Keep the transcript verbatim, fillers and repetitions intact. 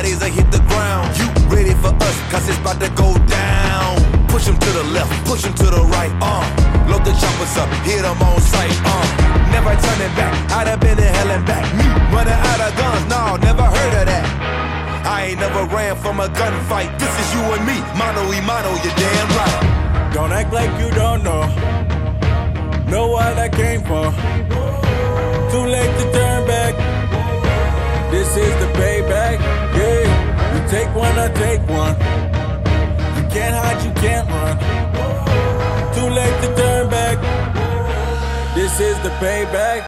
bodies will hit the ground. You ready for us, cause it's about to go down. Push them to the left, push them to the right, uh load the choppers up, hit them on sight, uh never turning back, I'd have been in hell and back. Me running out of guns, no, never heard of that. I ain't never ran from a gunfight. This is you and me, mano y mano, you're damn right. Don't act like you don't know. Know what I came for. Too late to turn back. This is the payback. Yeah, you take one, I take one. You can't hide, you can't run. Too late to turn back. This is the payback.